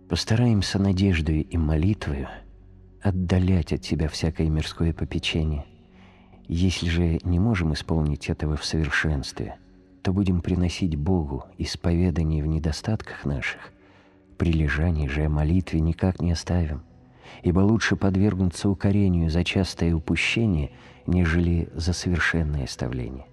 Постараемся надеждою и молитвою отдалять от себя всякое мирское попечение. Если же не можем исполнить этого в совершенстве, то будем приносить Богу исповедание в недостатках наших, прилежание же о молитве никак не оставим, ибо лучше подвергнуться укорению за частое упущение, нежели за совершенное оставление.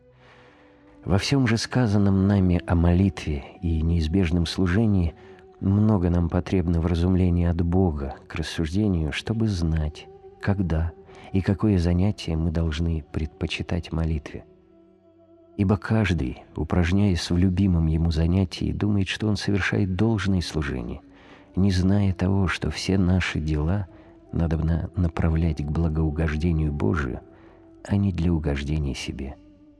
Во всем же сказанном нами о молитве и неизбежном служении много нам потребно вразумления от Бога к рассуждению, чтобы знать, когда и какое занятие мы должны предпочитать молитве. Ибо каждый, упражняясь в любимом ему занятии, думает, что он совершает должное служение, не зная того, что все наши дела надобно направлять к благоугождению Божию, а не для угождения себе.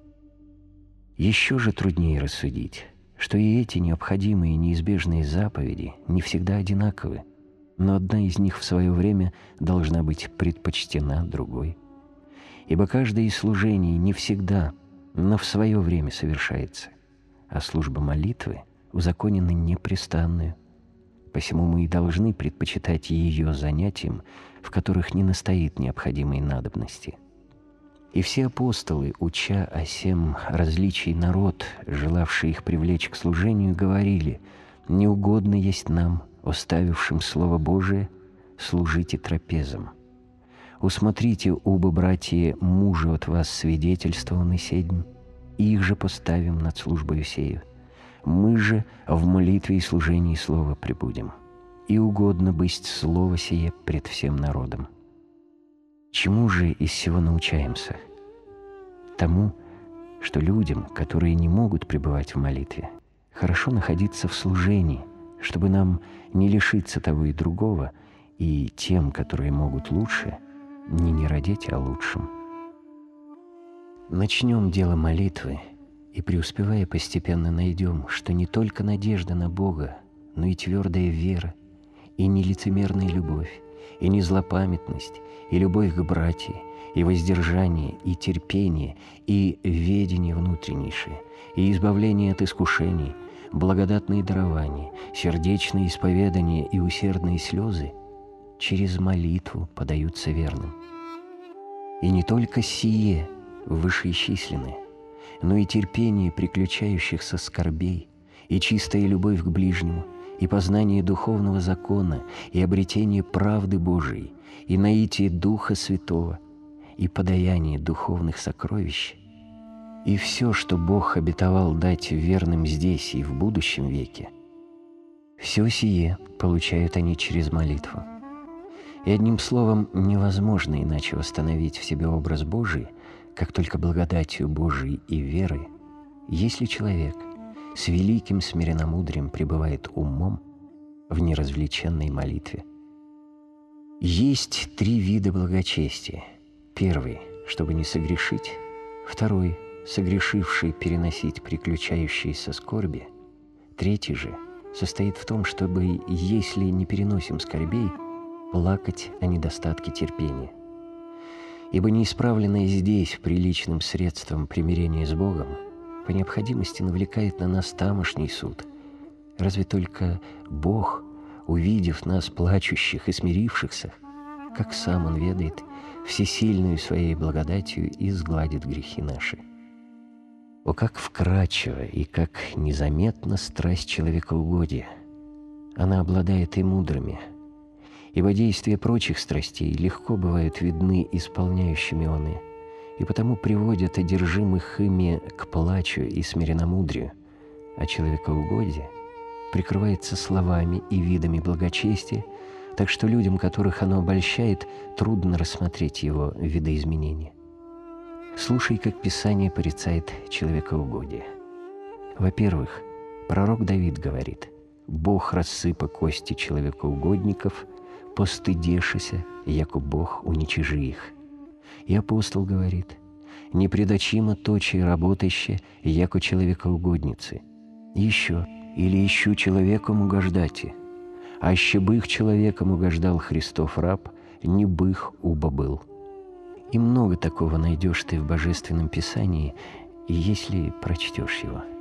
Еще же труднее рассудить, что и эти необходимые и неизбежные заповеди не всегда одинаковы, но одна из них в свое время должна быть предпочтена другой. Ибо каждое из служений не всегда, но в свое время совершается, а служба молитвы узаконена непрестанную. Посему мы и должны предпочитать ее занятиям, в которых не настоит необходимой надобности. И все апостолы, уча о сем различий народ, желавший их привлечь к служению, говорили: «Не угодно есть нам, оставившим Слово Божие, служите трапезам. Усмотрите, оба братья, мужа от вас свидетельствованы седьм, и их же поставим над службою сею. Мы же в молитве и служении Слова пребудем, и угодно быть Слово сие пред всем народом». Чему же из всего научаемся? Тому, что людям, которые не могут пребывать в молитве, хорошо находиться в служении, чтобы нам не лишиться того и другого, и тем, которые могут лучше, не родить о лучшем. Начнем дело молитвы, и, преуспевая, постепенно найдем, что не только надежда на Бога, но и твердая вера, и нелицемерная любовь, и не злопамятность, и любовь к братьям, и воздержание, и терпение, и ведение внутреннейшее, и избавление от искушений, благодатные дарования, сердечные исповедания и усердные слезы через молитву подаются верным. И не только сие вышеисчисленное, но и терпение приключающихся скорбей, и чистая любовь к ближнему, и познание духовного закона, и обретение правды Божией, и наитие Духа Святого, и подаяние духовных сокровищ, и все, что Бог обетовал дать верным здесь и в будущем веке, все сие получают они через молитву. И одним словом, невозможно иначе восстановить в себе образ Божий, как только благодатью Божией и верой, если человек с великим смиренномудрием пребывает умом в неразвлеченной молитве. Есть 3 вида благочестия. Первый, чтобы не согрешить. Второй, согрешивший переносить приключающиеся скорби. Третий же состоит в том, чтобы, если не переносим скорбей, плакать о недостатке терпения. Ибо неисправленное здесь приличным средством примирения с Богом по необходимости навлекает на нас тамошний суд. Разве только Бог, увидев нас плачущих и смирившихся, как сам Он ведает, всесильную Своей благодатью изгладит грехи наши. О, как вкрадчива и как незаметна страсть человекоугодия! Она обладает и мудрыми, ибо действия прочих страстей легко бывают видны исполняющими оны, и потому приводят одержимых ими к плачу и смиренномудрию, а человекоугодие прикрывается словами и видами благочестия, так что людям, которых оно обольщает, трудно рассмотреть его видоизменения. Слушай, как Писание порицает человекоугодие. Во-первых, пророк Давид говорит: «Бог рассыпа кости человекоугодников, постыдешися, яко Бог уничижи их». И апостол говорит: «Не предочимо точи работаще, яко человекоугодницы». Еще: «Или ищу человеком угождати, аще бых человеком угождал Христов раб, не бых уба был». И много такого найдешь ты в Божественном Писании, если прочтешь его.